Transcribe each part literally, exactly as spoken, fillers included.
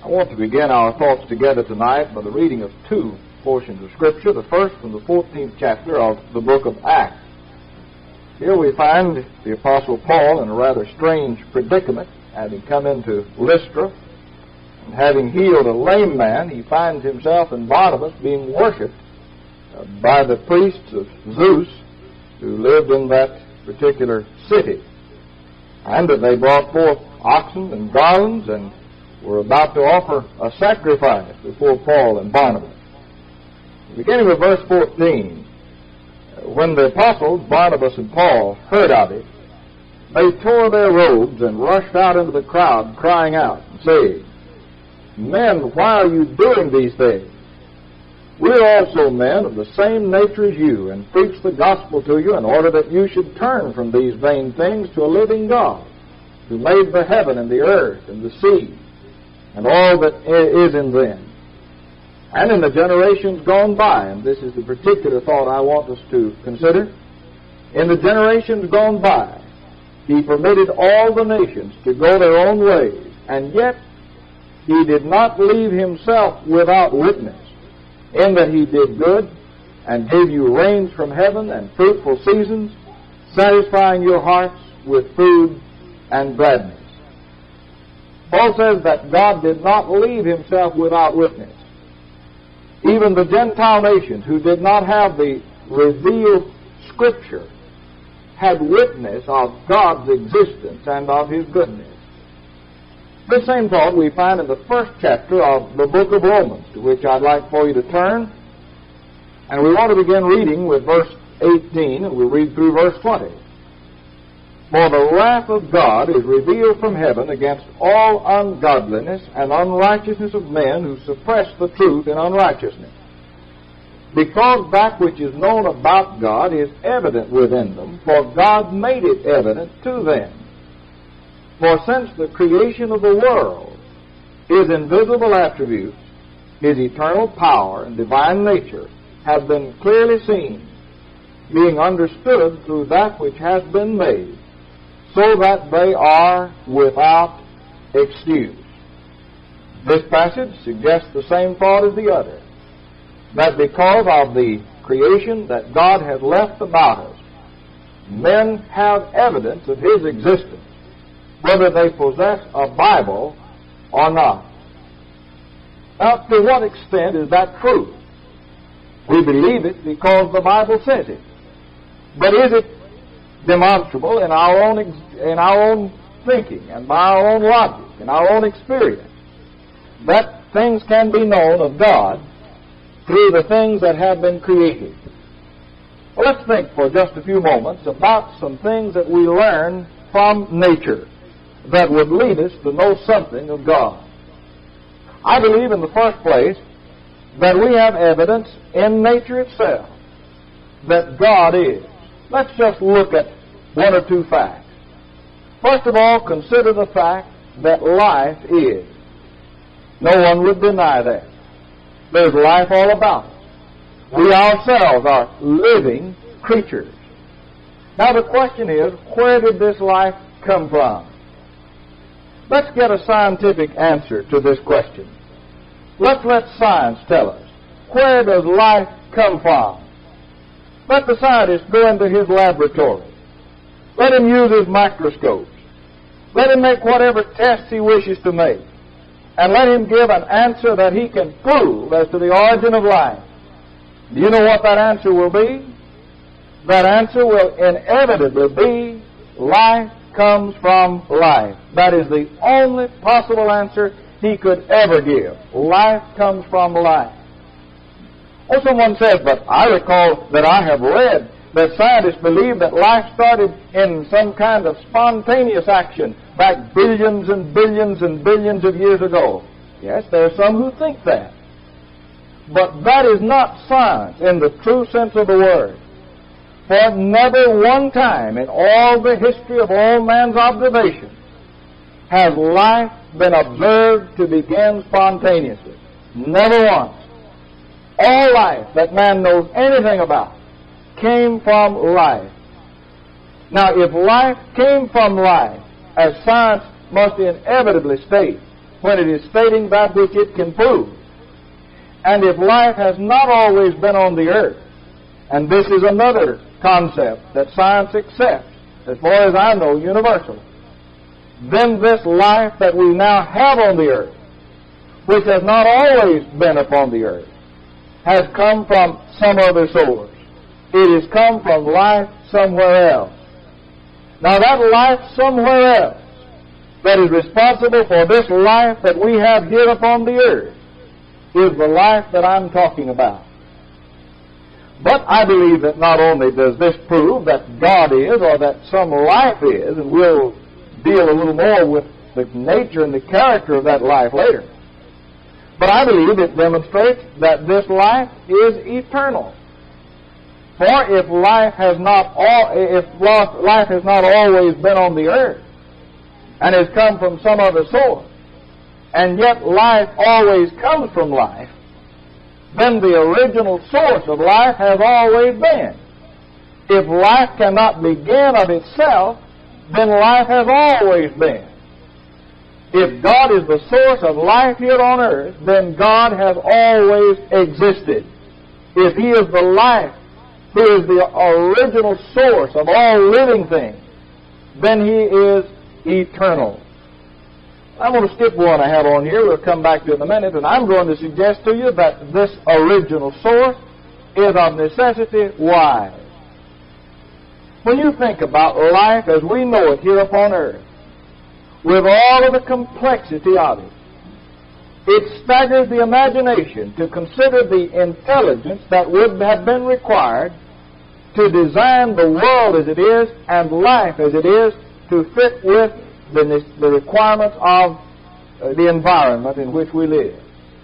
I want to begin our thoughts together tonight by the reading of two portions of Scripture, the first from the fourteenth chapter of the book of Acts. Here we find the Apostle Paul in a rather strange predicament, having come into Lystra, and having healed a lame man, he finds himself and Barnabas being worshipped uh, by the priests of Zeus who lived in that particular city, and that they brought forth oxen and garlands and were about to offer a sacrifice before Paul and Barnabas. Beginning with verse fourteen, when the apostles, Barnabas and Paul, heard of it, they tore their robes and rushed out into the crowd, crying out and saying, "Men, why are you doing these things? We are also men of the same nature as you, and preach the gospel to you in order that you should turn from these vain things to a living God, who made the heaven and the earth and the sea, and all that is in them. And in the generations gone by," and this is the particular thought I want us to consider, "in the generations gone by, he permitted all the nations to go their own ways, and yet he did not leave himself without witness, in that he did good, and gave you rains from heaven and fruitful seasons, satisfying your hearts with food and gladness." Paul says that God did not leave himself without witness. Even the Gentile nations who did not have the revealed Scripture had witness of God's existence and of His goodness. This same thought we find in the first chapter of the book of Romans, to which I'd like for you to turn. And we want to begin reading with verse eighteen, and we'll read through verse twenty. "For the wrath of God is revealed from heaven against all ungodliness and unrighteousness of men who suppress the truth in unrighteousness, because that which is known about God is evident within them, for God made it evident to them. For since the creation of the world, His invisible attributes, His eternal power and divine nature, have been clearly seen, being understood through that which has been made, so that they are without excuse." This passage suggests the same thought as the other, that because of the creation that God has left about us, men have evidence of His existence, whether they possess a Bible or not. Now, to what extent is that true? We believe it because the Bible says it. But is it demonstrable in our own in our own thinking and by our own logic and our own experience that things can be known of God through the things that have been created? Well, let's think for just a few moments about some things that we learn from nature that would lead us to know something of God. I believe, in the first place, that we have evidence in nature itself that God is. Let's just look at one or two facts. First of all, consider the fact that life is. No one would deny that. There's life all about us. We ourselves are living creatures. Now the question is, where did this life come from? Let's get a scientific answer to this question. Let's let science tell us. Where does life come from? Let the scientist go into his laboratory. Let him use his microscopes. Let him make whatever tests he wishes to make. And let him give an answer that he can prove as to the origin of life. Do you know what that answer will be? That answer will inevitably be life comes from life. That is the only possible answer he could ever give. Life comes from life. Oh, someone says, "But I recall that I have read that scientists believe that life started in some kind of spontaneous action back billions and billions and billions of years ago." Yes, there are some who think that. But that is not science in the true sense of the word. For never one time in all the history of all man's observation has life been observed to begin spontaneously. Never once. All life that man knows anything about came from life. Now, if life came from life, as science must inevitably state, when it is stating that which it can prove. And if life has not always been on the earth, and this is another concept that science accepts, as far as I know, universal, then this life that we now have on the earth, which has not always been upon the earth, has come from some other source. It has come from life somewhere else. Now that life somewhere else that is responsible for this life that we have here upon the earth is the life that I'm talking about. But I believe that not only does this prove that God is, or that some life is, and we'll deal a little more with the nature and the character of that life later, but I believe it demonstrates that this life is eternal. For if life has not all, if life has not always been on the earth, and has come from some other source, and yet life always comes from life, then the original source of life has always been. If life cannot begin of itself, then life has always been. If God is the source of life here on earth, then God has always existed. If He is the life who is the original source of all living things, then He is eternal. I'm going to skip one I have on here. We'll come back to it in a minute. And I'm going to suggest to you that this original source is of necessity wise. When you think about life as we know it here upon earth, with all of the complexity of it, it staggers the imagination to consider the intelligence that would have been required to design the world as it is and life as it is to fit with the, the requirements of uh, the environment in which we live.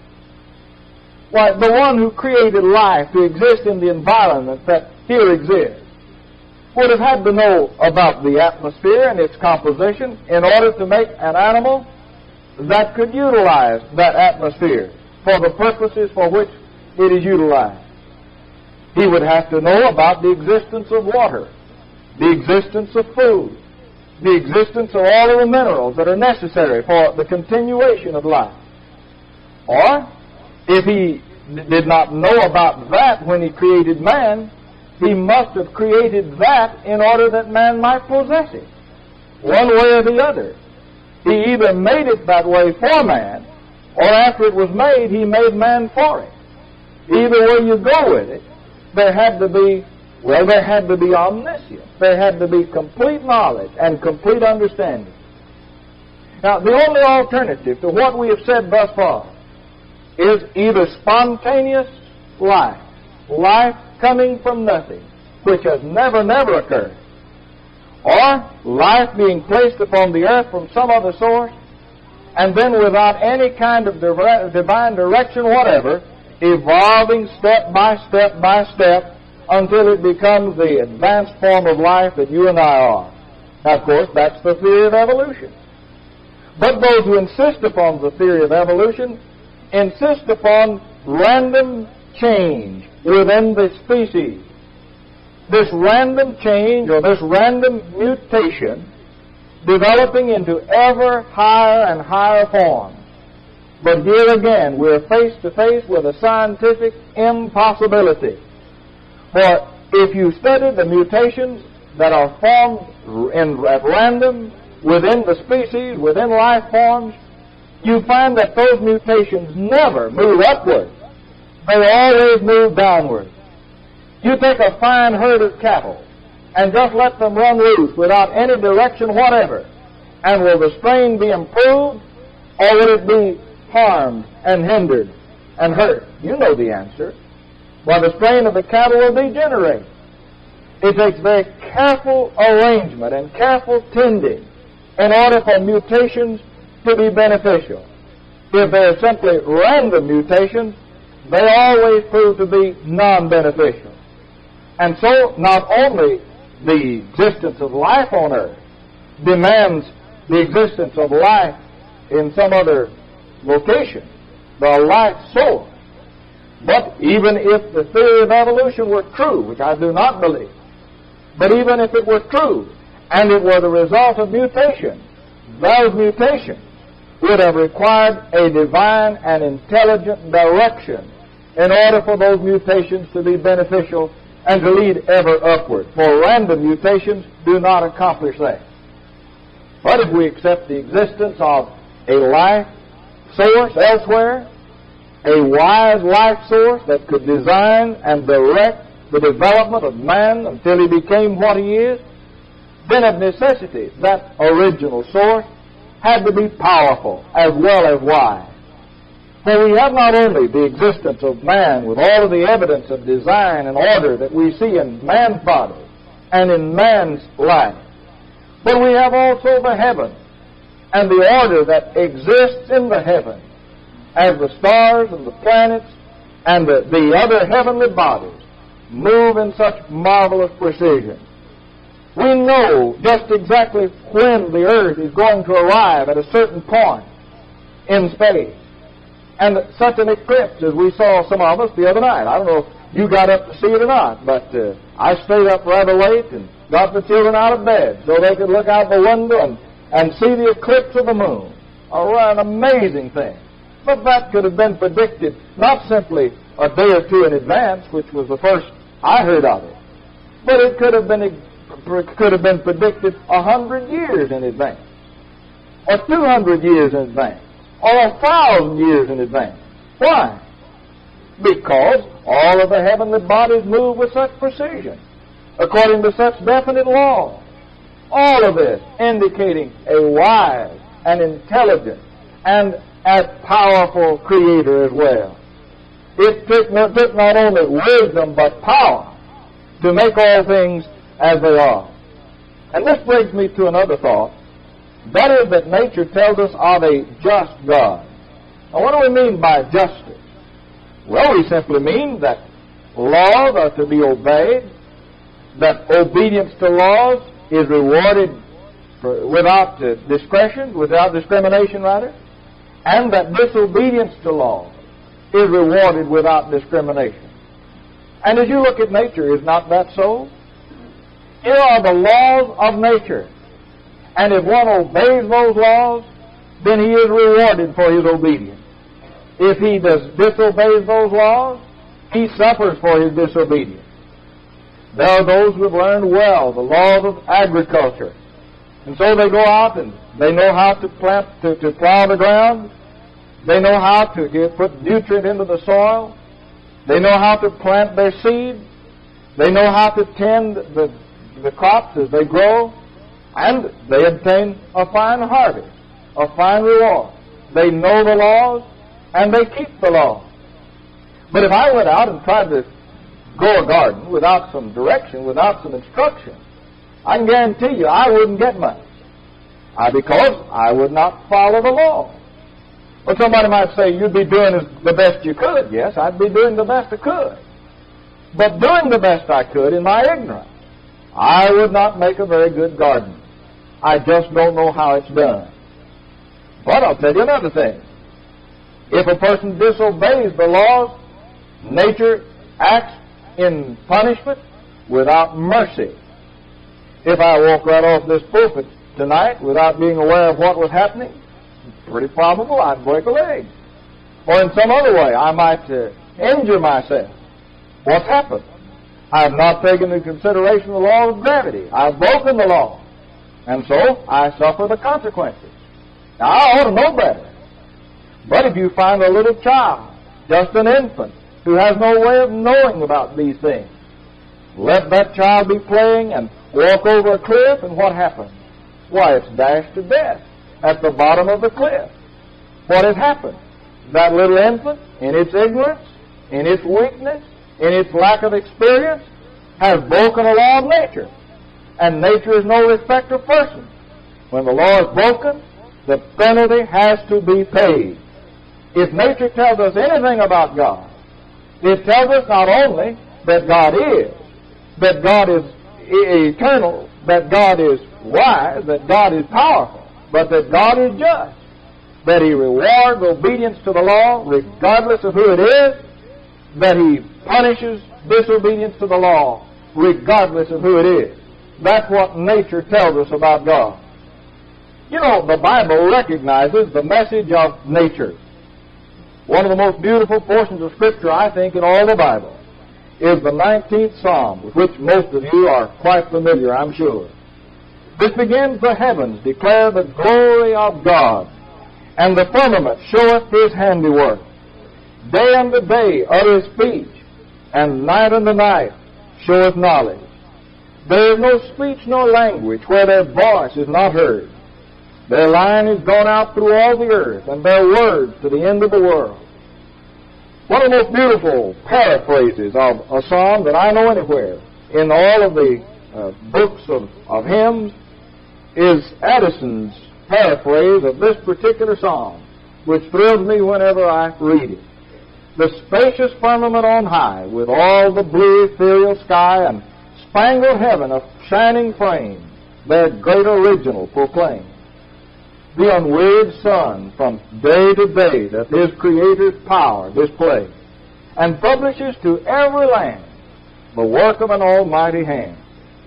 Why, the one who created life to exist in the environment that here exists would have had to know about the atmosphere and its composition in order to make an animal that could utilize that atmosphere for the purposes for which it is utilized. He would have to know about the existence of water, the existence of food, the existence of all of the minerals that are necessary for the continuation of life. Or, if he did not know about that when he created man, he must have created that in order that man might possess it, one way or the other. He either made it that way for man, or after it was made, he made man for it. Either way you go with it, there had to be, well, there had to be omniscience. There had to be complete knowledge and complete understanding. Now, the only alternative to what we have said thus far is either spontaneous life, life coming from nothing, which has never, never occurred, or life being placed upon the earth from some other source, and then without any kind of divine direction whatever, evolving step by step by step until it becomes the advanced form of life that you and I are. Now, of course, that's the theory of evolution. But those who insist upon the theory of evolution insist upon random change within the species. This random change or this random mutation developing into ever higher and higher forms. But here again, we're face to face with a scientific impossibility. For if you study the mutations that are formed in, at random within the species, within life forms, you find that those mutations never move upward. They always move downward. You take a fine herd of cattle and just let them run loose without any direction whatever, and will the strain be improved, or will it be harmed and hindered and hurt? You know the answer. Well, the strain of the cattle will degenerate. It takes very careful arrangement and careful tending in order for mutations to be beneficial. If they are simply random mutations, they always prove to be non-beneficial. And so, not only the existence of life on earth demands the existence of life in some other location, the life source, but even if the theory of evolution were true, which I do not believe, but even if it were true, and it were the result of mutation, those mutations would have required a divine and intelligent direction in order for those mutations to be beneficial and to lead ever upward. For random mutations do not accomplish that. But if we accept the existence of a life source elsewhere, a wise life source that could design and direct the development of man until he became what he is, then of necessity that original source had to be powerful as well as wise. For we have not only the existence of man with all of the evidence of design and order that we see in man's body and in man's life, but we have also the heaven and the order that exists in the heaven as the stars and the planets and the, the other heavenly bodies move in such marvelous precision. We know just exactly when the earth is going to arrive at a certain point in space. And such an eclipse as we saw some of us the other night. I don't know if you got up to see it or not, but uh, I stayed up rather late and got the children out of bed so they could look out the window and, and see the eclipse of the moon. Oh, an amazing thing. But that could have been predicted not simply a day or two in advance, which was the first I heard of it, but it could have been could have been predicted a hundred years in advance, or two hundred years in advance, or a thousand years in advance. Why? Because all of the heavenly bodies move with such precision, according to such definite laws. All of this indicating a wise and intelligent and as powerful Creator as well. It took not, took not only wisdom but power to make all things as they are. And this brings me to another thought. That is that nature tells us of a just God. Now what do we mean by justice? Well, we simply mean that laws are to be obeyed, that obedience to laws is rewarded for, without uh, discretion, without discrimination rather, and that disobedience to laws is rewarded without discrimination. And as you look at nature, is not that so? Here are the laws of nature. And if one obeys those laws, then he is rewarded for his obedience. If he does disobeys those laws, he suffers for his disobedience. There are those who have learned well the laws of agriculture. And so they go out and they know how to plant, to, to plow the ground. They know how to get, put nutrient into the soil. They know how to plant their seed. They know how to tend the, the crops as they grow. And they obtain a fine harvest, a fine reward. They know the laws, and they keep the laws. But if I went out and tried to grow a garden without some direction, without some instruction, I can guarantee you I wouldn't get much. I, because I would not follow the law. Well, somebody might say, you'd be doing the best you could. Yes, I'd be doing the best I could. But doing the best I could in my ignorance, I would not make a very good gardener. I just don't know how it's done. But I'll tell you another thing. If a person disobeys the laws, nature acts in punishment without mercy. If I walk right off this pulpit tonight without being aware of what was happening, it's pretty probable I'd break a leg. Or in some other way, I might uh, injure myself. What's happened? I have not taken into consideration the law of gravity. I've broken the law. And so I suffer the consequences. Now, I ought to know better. But if you find a little child, just an infant, who has no way of knowing about these things, let that child be playing and walk over a cliff, and what happens? Why, it's dashed to death at the bottom of the cliff. What has happened? That little infant, in its ignorance, in its weakness, in its lack of experience, has broken a law of nature. And nature is no respecter of persons. When the law is broken, the penalty has to be paid. If nature tells us anything about God, it tells us not only that God is, that God is eternal, that God is wise, that God is powerful, but that God is just, that He rewards obedience to the law regardless of who it is, that He punishes disobedience to the law regardless of who it is. That's what nature tells us about God. You know, the Bible recognizes the message of nature. One of the most beautiful portions of Scripture, I think, in all the Bible is the nineteenth Psalm, with which most of you are quite familiar, I'm sure. This begins, the heavens declare the glory of God, and the firmament showeth his handiwork. Day unto day uttereth speech, and night unto night showeth knowledge. There is no speech nor language where their voice is not heard. Their line is gone out through all the earth, and their words to the end of the world. One of the most beautiful paraphrases of a psalm that I know anywhere in all of the uh, books of, of hymns is Addison's paraphrase of this particular psalm, which thrills me whenever I read it. The spacious firmament on high, with all the blue ethereal sky and spangled heaven of shining flame, their great original proclaim. The unwearied sun from day to day that his Creator's power displays, and publishes to every land the work of an almighty hand.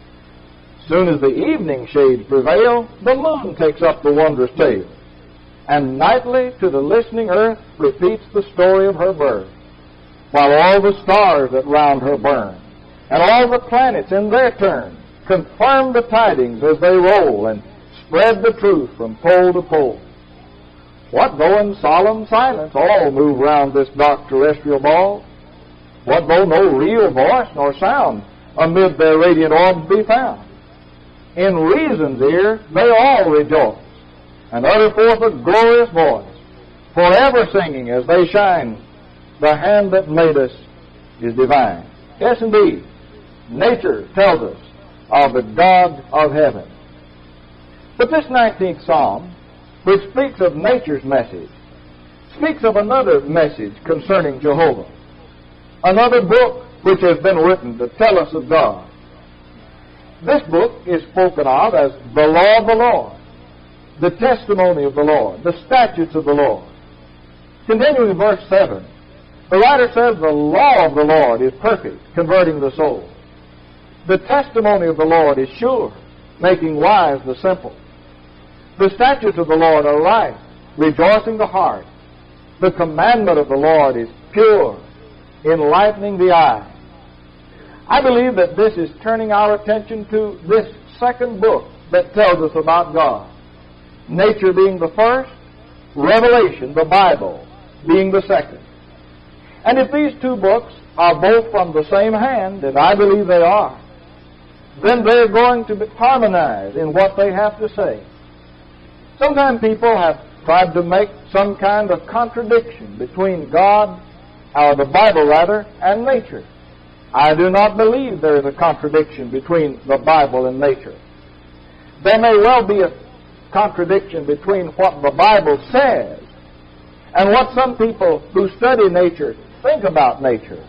Soon as the evening shades prevail, the moon takes up the wondrous tale, and nightly to the listening earth repeats the story of her birth, while all the stars that round her burn, and all the planets in their turn, confirm the tidings as they roll, and spread the truth from pole to pole. What though in solemn silence all move round this dark terrestrial ball? What though no real voice nor sound amid their radiant orbs be found? In reason's ear they all rejoice, and utter forth a glorious voice, forever singing as they shine, the hand that made us is divine. Yes, indeed, nature tells us of the God of heaven. But this nineteenth Psalm, which speaks of nature's message, speaks of another message concerning Jehovah, another book which has been written to tell us of God. This book is spoken of as the law of the Lord, the testimony of the Lord, the statutes of the Lord. Continuing in verse seven, the writer says, the law of the Lord is perfect, converting the soul. The testimony of the Lord is sure, making wise the simple. The statutes of the Lord are right, rejoicing the heart. The commandment of the Lord is pure, enlightening the eye. I believe that this is turning our attention to this second book that tells us about God. Nature being the first, Revelation, the Bible, being the second. And if these two books are both from the same hand, and I believe they are, then they're going to be harmonized in what they have to say. Sometimes people have tried to make some kind of contradiction between God, or the Bible rather, and nature. I do not believe there is a contradiction between the Bible and nature. There may well be a contradiction between what the Bible says and what some people who study nature think about nature.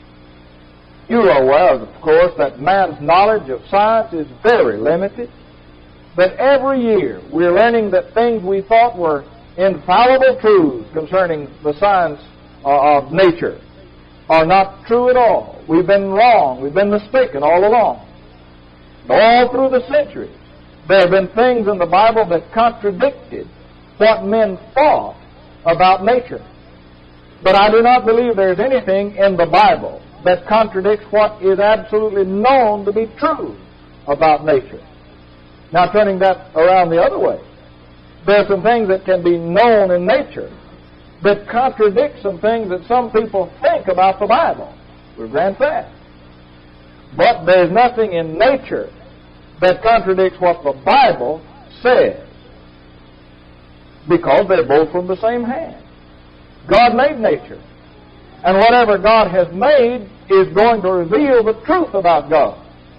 You are aware, of course, that man's knowledge of science is very limited. But every year we're learning that things we thought were infallible truths concerning the science uh, of nature are not true at all. We've been wrong. We've been mistaken all along. All through the centuries, there have been things in the Bible that contradicted what men thought about nature. But I do not believe there's anything in the Bible that contradicts what is absolutely known to be true about nature. Now, turning that around the other way, there are some things that can be known in nature that contradict some things that some people think about the Bible. We grant that. But there's nothing in nature that contradicts what the Bible says, because they're both from the same hand. God made nature, and whatever God has made is going to reveal the truth about God.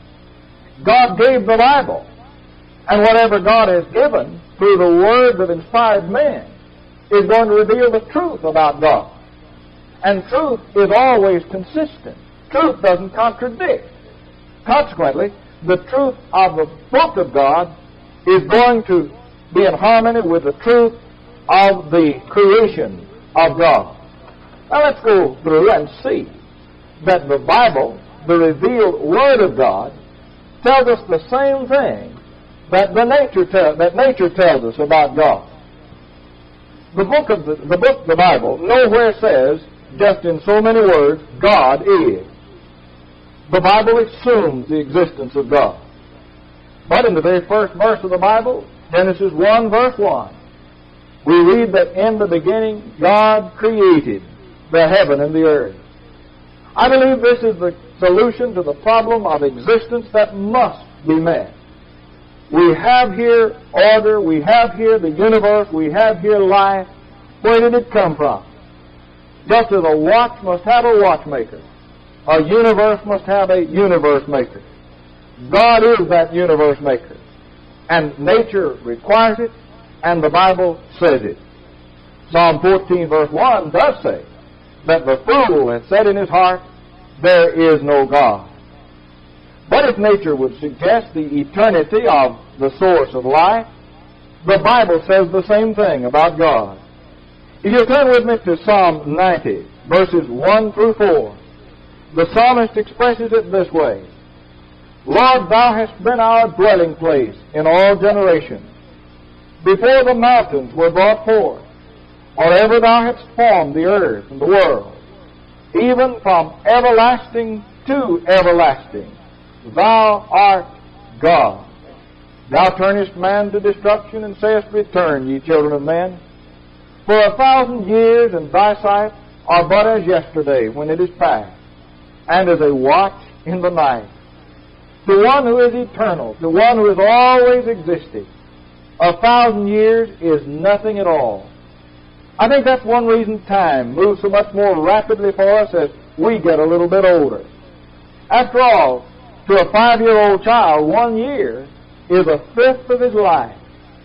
God gave the Bible, and whatever God has given through the words of inspired men is going to reveal the truth about God. And truth is always consistent. Truth doesn't contradict. Consequently, the truth of the book of God is going to be in harmony with the truth of the creation of God. Now let's go through and see that the Bible, the revealed Word of God, tells us the same thing that the nature tell, that nature tells us about God. The book of the, the book, the Bible, nowhere says, just in so many words, God is. The Bible assumes the existence of God. But in the very first verse of the Bible, Genesis one, verse one, we read that in the beginning God created the heaven and the earth. I believe this is the solution to the problem of existence that must be met. We have here order, we have here the universe, we have here life. Where did it come from? Just as a watch must have a watchmaker, a universe must have a universe maker. God is that universe maker. And nature requires it, and the Bible says it. Psalm fourteen, verse one does say that the fool has said in his heart, there is no God. But if nature would suggest the eternity of the source of life, the Bible says the same thing about God. If you turn with me to Psalm ninety, verses one through four, the psalmist expresses it this way: Lord, thou hast been our dwelling place in all generations. Before the mountains were brought forth, or ever thou hadst formed the earth and the world, even from everlasting to everlasting, thou art God. Thou turnest man to destruction, and sayest, return, ye children of men. For a thousand years in thy sight are but as yesterday when it is past, and as a watch in the night. To one who is eternal, to one who is always existing, a thousand years is nothing at all. I think that's one reason time moves so much more rapidly for us as we get a little bit older. After all, to a five-year-old child, one year is a fifth of his life.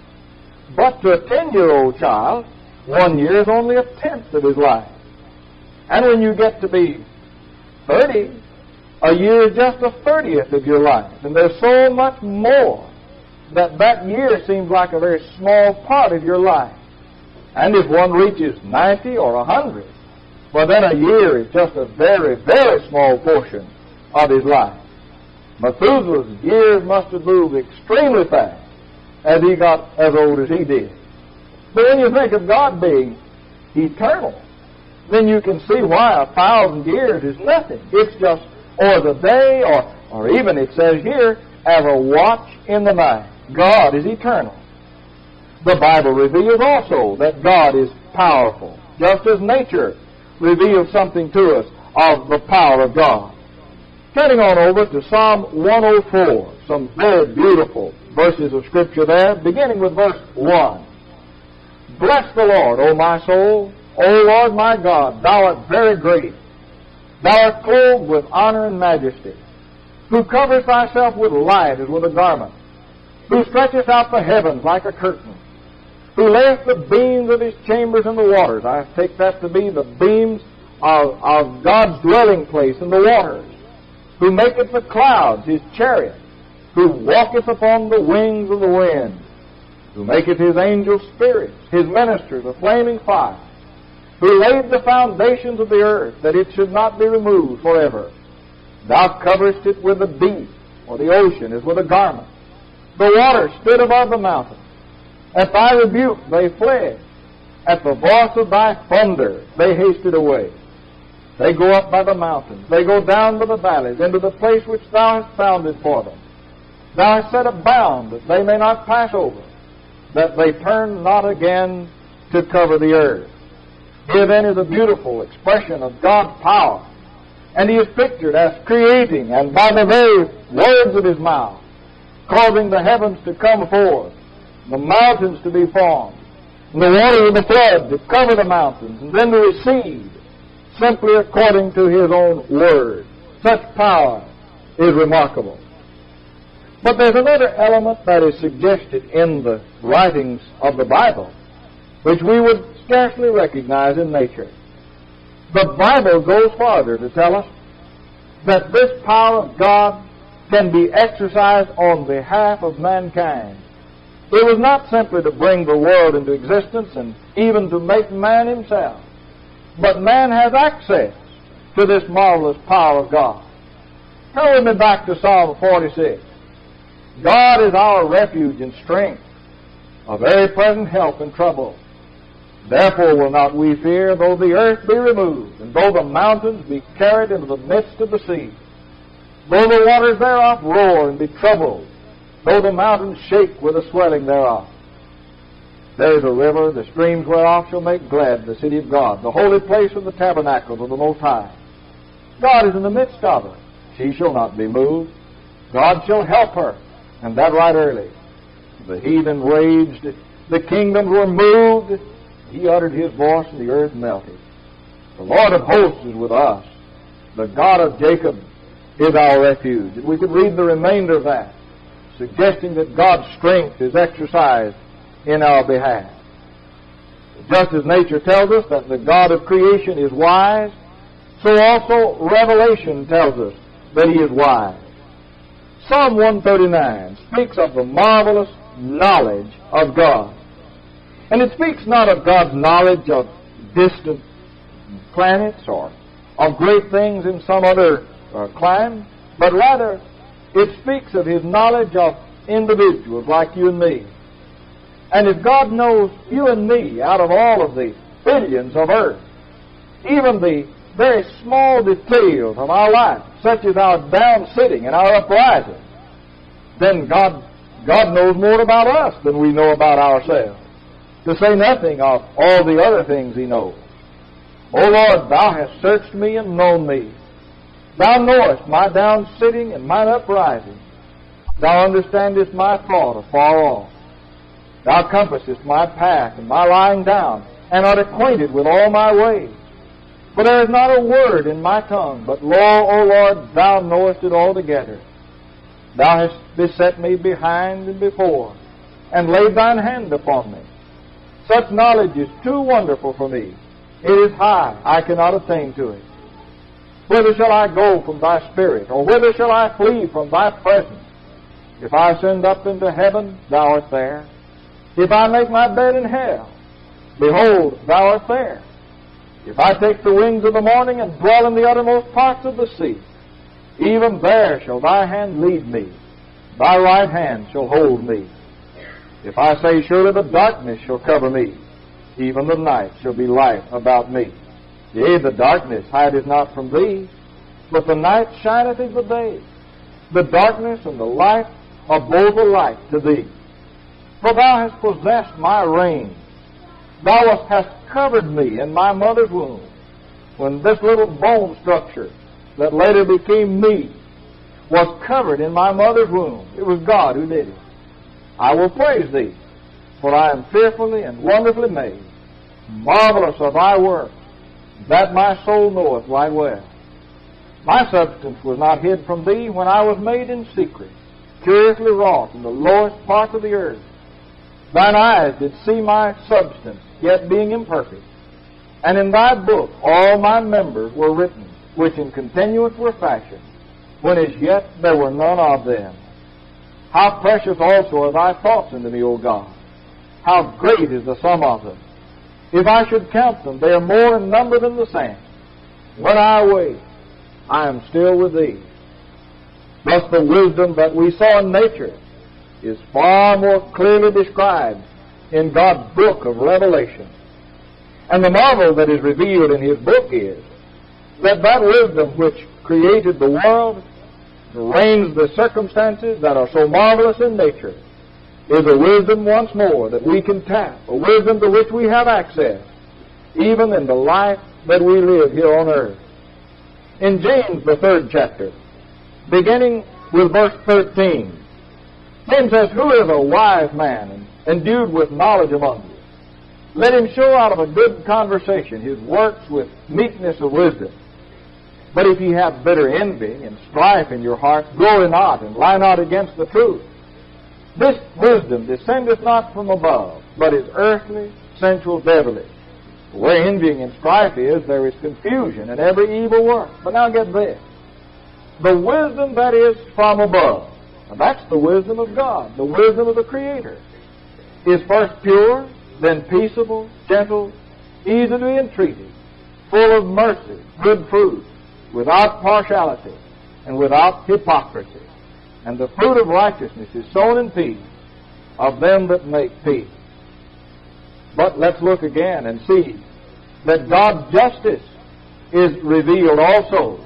But to a ten-year-old child, one year is only a tenth of his life. And when you get to be thirty, a year is just a thirtieth of your life. And there's so much more that that year seems like a very small part of your life. And if one reaches ninety or a hundred, well, then a year is just a very, very small portion of his life. Methuselah's years must have moved extremely fast as he got as old as he did. But when you think of God being eternal, then you can see why a thousand years is nothing. It's just, or the day, or, or even it says here, as a watch in the night. God is eternal. The Bible reveals also that God is powerful, just as nature reveals something to us of the power of God. Turning on over to Psalm one oh four, some very beautiful verses of Scripture there, beginning with verse one. Bless the Lord, O my soul. O Lord my God, thou art very great. Thou art clothed with honor and majesty, who coverest thyself with light as with a garment, who stretchest out the heavens like a curtain, who layeth the beams of his chambers in the waters. I take that to be the beams of, of God's dwelling place in the waters, who maketh the clouds his chariot, who walketh upon the wings of the wind, who maketh his angels spirits, his ministers a flaming fire, who laid the foundations of the earth, that it should not be removed forever. Thou coverest it with the deep, or the ocean as with a garment. The waters stood above the mountains. At thy rebuke they fled. At the voice of thy thunder they hasted away. They go up by the mountains. They go down by the valleys, into the place which thou hast founded for them. Thou hast set a bound that they may not pass over, that they turn not again to cover the earth. Here then is a beautiful expression of God's power. And he is pictured as creating, and by the very words of his mouth, causing the heavens to come forth, the mountains to be formed, and the waters of the flood to cover the mountains, and then to recede, simply according to his own word. Such power is remarkable. But there's another element that is suggested in the writings of the Bible, which we would scarcely recognize in nature. The Bible goes farther to tell us that this power of God can be exercised on behalf of mankind. It was not simply to bring the world into existence and even to make man himself, but man has access to this marvelous power of God. Turn with me back to Psalm forty-six. God is our refuge and strength, a very present help in trouble. Therefore will not we fear, though the earth be removed, and though the mountains be carried into the midst of the sea, though the waters thereof roar and be troubled, though the mountains shake with the swelling thereof. There is a river, the streams whereof shall make glad the city of God, the holy place of the tabernacle of the Most High. God is in the midst of her. She shall not be moved. God shall help her, and that right early. The heathen raged, the kingdoms were moved. He uttered his voice, and the earth melted. The Lord of hosts is with us. The God of Jacob is our refuge. And we could read the remainder of that, suggesting that God's strength is exercised in our behalf. Just as nature tells us that the God of creation is wise, so also Revelation tells us that He is wise. Psalm one thirty-nine speaks of the marvelous knowledge of God. And it speaks not of God's knowledge of distant planets or of great things in some other uh, clime, but rather it speaks of His knowledge of individuals like you and me. And if God knows you and me out of all of the billions of earth, even the very small details of our life, such as our down sitting and our uprising, then God, God knows more about us than we know about ourselves, to say nothing of all the other things He knows. O Lord, Thou hast searched me and known me. Thou knowest my down sitting and mine uprising. Thou understandest my thought afar off. Thou compassest my path and my lying down, and art acquainted with all my ways. For there is not a word in my tongue, but lo, O Lord, Thou knowest it altogether. Thou hast beset me behind and before, and laid Thine hand upon me. Such knowledge is too wonderful for me. It is high, I cannot attain to it. Whither shall I go from Thy Spirit, or whither shall I flee from Thy presence? If I ascend up into heaven, Thou art there. If I make my bed in hell, behold, Thou art there. If I take the wings of the morning and dwell in the uttermost parts of the sea, even there shall Thy hand lead me. Thy right hand shall hold me. If I say, surely the darkness shall cover me, even the night shall be light about me. Yea, the darkness hideth not from Thee, but the night shineth as the day. The darkness and the light are both alike to Thee. For Thou hast possessed my reins. Thou hast covered me in my mother's womb. When this little bone structure that later became me was covered in my mother's womb, it was God who did it. I will praise Thee, for I am fearfully and wonderfully made. Marvelous are Thy works, that my soul knoweth right well. My substance was not hid from Thee when I was made in secret, curiously wrought in the lowest parts of the earth. Thine eyes did see my substance, yet being imperfect. And in Thy book all my members were written, which in continuance were fashioned, when as yet there were none of them. How precious also are Thy thoughts unto me, O God! How great is the sum of them! If I should count them, they are more in number than the sand. When I awake, I am still with Thee. Thus the wisdom that we saw in nature is far more clearly described in God's book of Revelation. And the marvel that is revealed in His book is that that wisdom which created the world, arranged the circumstances that are so marvelous in nature, is a wisdom once more that we can tap, a wisdom to which we have access, even in the life that we live here on earth. In James, the third chapter, beginning with verse thirteen, James says, Who is a wise man and endued with knowledge among you? Let him show out of a good conversation his works with meekness of wisdom. But if ye have bitter envy and strife in your hearts, glory not and lie not against the truth. This wisdom descendeth not from above, but is earthly, sensual, devilish. Where envying and strife is, there is confusion and every evil work. But now get this. The wisdom that is from above, and that's the wisdom of God, the wisdom of the Creator, is first pure, then peaceable, gentle, easy to be entreated, full of mercy, good fruit, without partiality, and without hypocrisy. and the fruit of righteousness is sown in peace of them that make peace. But let's look again and see that God's justice is revealed also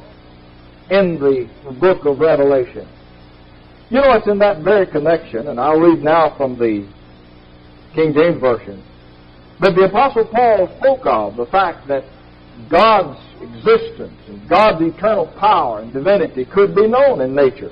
in the book of Revelation. You know, it's in that very connection, and I'll read now from the King James Version, that the Apostle Paul spoke of the fact that God's existence and God's eternal power and divinity could be known in nature.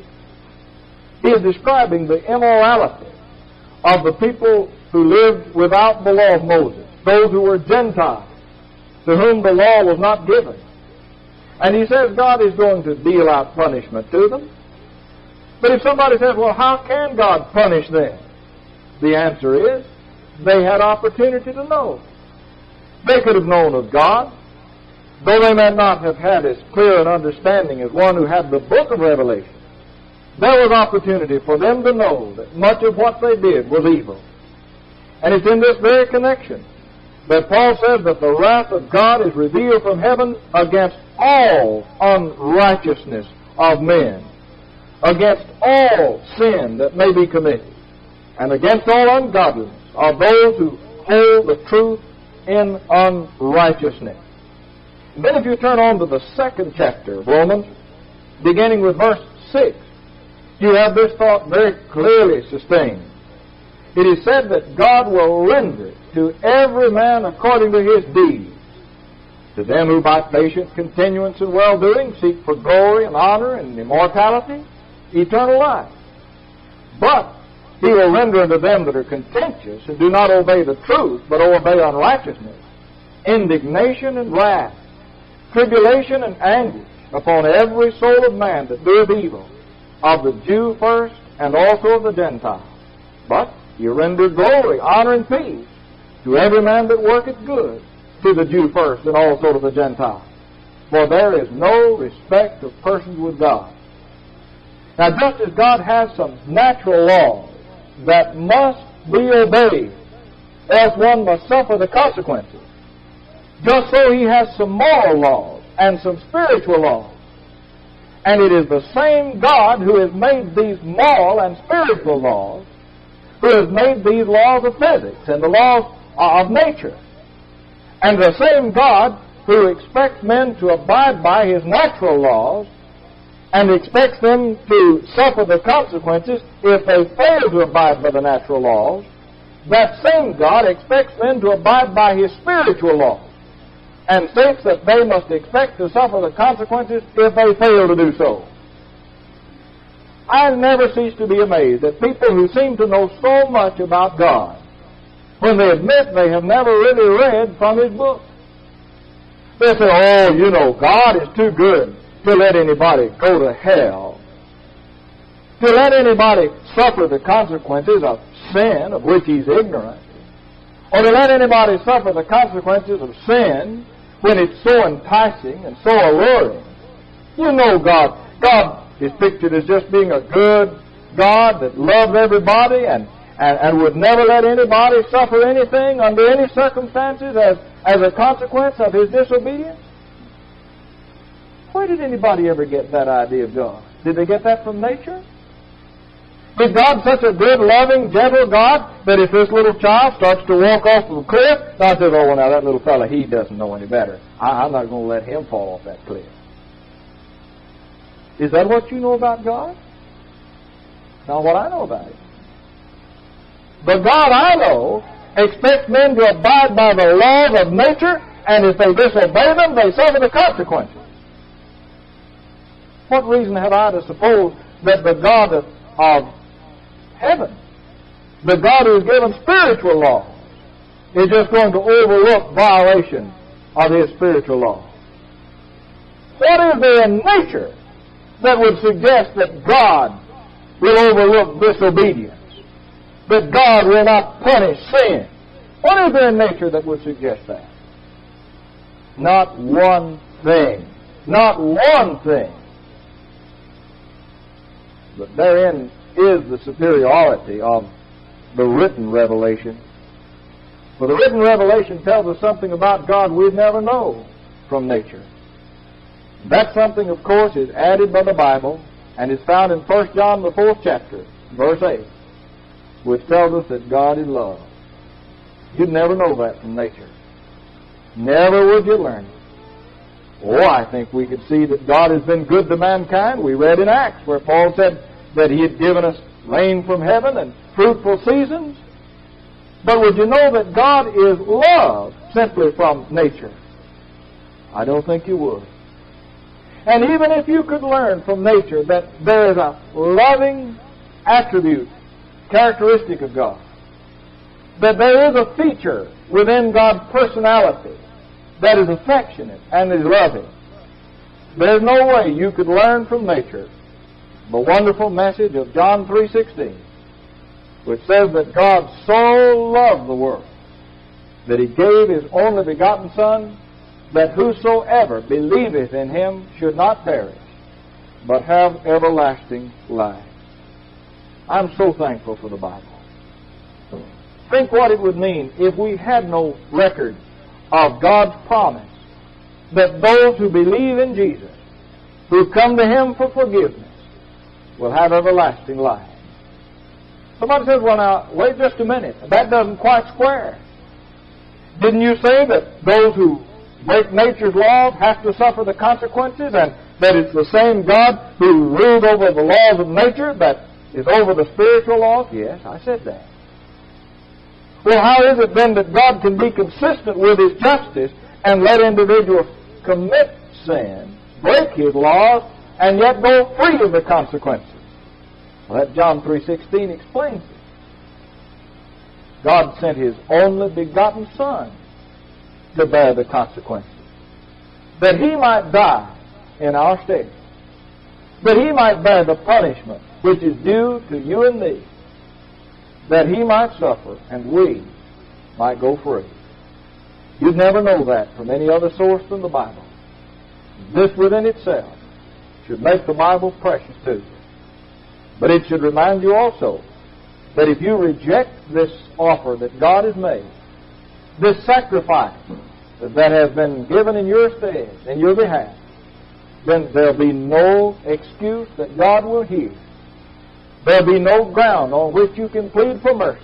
He is describing the immorality of the people who lived without the law of Moses, those who were Gentiles, to whom the law was not given. And he says God is going to deal out punishment to them. But if somebody says, well, how can God punish them? The answer is, they had opportunity to know. They could have known of God, though they may not have had as clear an understanding as one who had the book of Revelation. There was opportunity for them to know that much of what they did was evil. And it's in this very connection that Paul says that the wrath of God is revealed from heaven against all unrighteousness of men, against all sin that may be committed, and against all ungodliness of those who hold the truth in unrighteousness. And then if you turn on to the second chapter of Romans, beginning with verse six, you have this thought very clearly sustained. It is said that God will render to every man according to his deeds. To them who by patient continuance in well-doing seek for glory and honor and immortality, eternal life. But he will render unto them that are contentious and do not obey the truth, but obey unrighteousness, indignation and wrath, tribulation and anguish upon every soul of man that doeth evil, of the Jew first, and also of the Gentile. But he rendered glory, honor, and peace to every man that worketh good, to the Jew first, and also to the Gentile. For there is no respect of persons with God. Now, just as God has some natural laws that must be obeyed, else one must suffer the consequences, just so he has some moral laws and some spiritual laws. And it is the same God who has made these moral and spiritual laws, who has made these laws of physics and the laws of nature. And the same God who expects men to abide by his natural laws and expects them to suffer the consequences if they fail to abide by the natural laws, that same God expects men to abide by his spiritual laws and states that they must expect to suffer the consequences if they fail to do so. I never cease to be amazed at people who seem to know so much about God when they admit they have never really read from his book. They say, oh, you know, God is too good to let anybody go to hell, to let anybody suffer the consequences of sin of which he's ignorant, or to let anybody suffer the consequences of sin when it's so enticing and so alluring. You know God. God is pictured as just being a good God that loves everybody and, and, and would never let anybody suffer anything under any circumstances as, as a consequence of his disobedience. Where did anybody ever get that idea of God? Did they get that from nature? Is God such a good, loving, gentle God that if this little child starts to walk off the cliff, God says, oh, well, now that little fella, he doesn't know any better. I, I'm not going to let him fall off that cliff. Is that what you know about God? Not what I know about it. The God I know expects men to abide by the laws of nature, and if they disobey them, they suffer the consequences. What reason have I to suppose that the God of, of heaven, the God who has given spiritual laws, is just going to overlook violation of his spiritual laws? What is there in nature that would suggest that God will overlook disobedience, that God will not punish sin? What is there in nature that would suggest that? Not one thing. Not one thing. But therein is the superiority of the written revelation. For the written revelation tells us something about God we'd never know from nature. That something, of course, is added by the Bible And it's found in First John, the fourth chapter, verse eight, which tells us that God is love. You'd never know that from nature. Never would you learn it. Oh, I think we could see that God has been good to mankind. We read in Acts where Paul said that He had given us rain from heaven and fruitful seasons. But would you know that God is love simply from nature? I don't think you would. And even if you could learn from nature that there is a loving attribute, characteristic of God, that there is a feature within God's personality that is affectionate and is loving, there's no way you could learn from nature the wonderful message of John three sixteen, which says that God so loved the world that He gave His only begotten Son, that whosoever believeth in Him should not perish, but have everlasting life. I'm so thankful for the Bible. Think what it would mean if we had no record of God's promise that those who believe in Jesus, who come to Him for forgiveness, will have everlasting life. Somebody says, well now, wait just a minute. That doesn't quite square. Didn't you say that those who break nature's laws have to suffer the consequences, and that it's the same God who rules over the laws of nature that is over the spiritual laws? Yes, I said that. Well, how is it then that God can be consistent with His justice and let individuals commit sin, break His laws, and yet go free of the consequences? Well, that John three sixteen explains it. God sent His only begotten Son to bear the consequences, that He might die in our stead, that He might bear the punishment which is due to you and me, that He might suffer and we might go free. You'd never know that from any other source than the Bible. This within itself should make the Bible precious to you. But it should remind you also that if you reject this offer that God has made, this sacrifice that has been given in your stead, in your behalf, then there'll be no excuse that God will hear. There'll be no ground on which you can plead for mercy.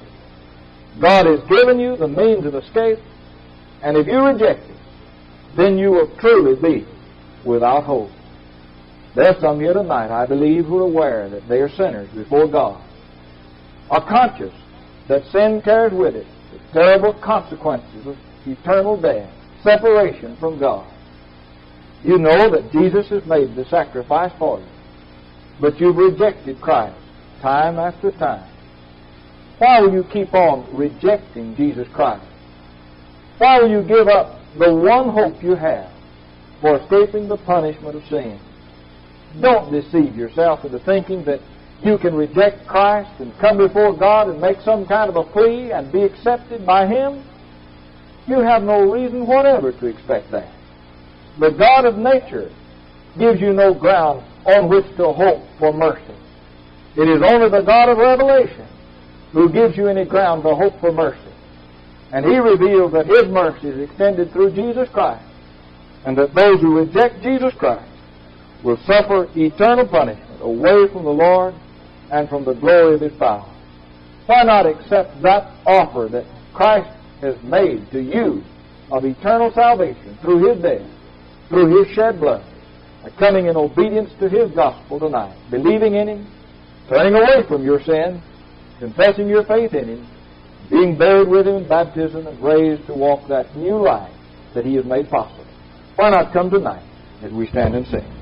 God has given you the means of escape, and if you reject it, then you will truly be without hope. There's some here tonight, I believe, who are aware that they are sinners before God, are conscious that sin carries with it the terrible consequences of eternal death, separation from God. You know that Jesus has made the sacrifice for you, but you've rejected Christ time after time. Why will you keep on rejecting Jesus Christ? Why will you give up the one hope you have for escaping the punishment of sin? Don't deceive yourself into thinking that you can reject Christ and come before God and make some kind of a plea and be accepted by Him. You have no reason whatever to expect that. The God of nature gives you no ground on which to hope for mercy. It is only the God of revelation who gives you any ground to hope for mercy. And He reveals that His mercy is extended through Jesus Christ, and that those who reject Jesus Christ will suffer eternal punishment away from the Lord and from the glory of His power. Why not accept that offer that Christ has made to you of eternal salvation through His death, through His shed blood, by coming in obedience to His gospel tonight, believing in Him, turning away from your sin, confessing your faith in Him, being buried with Him in baptism, and raised to walk that new life that He has made possible? Why not come tonight as we stand and sing?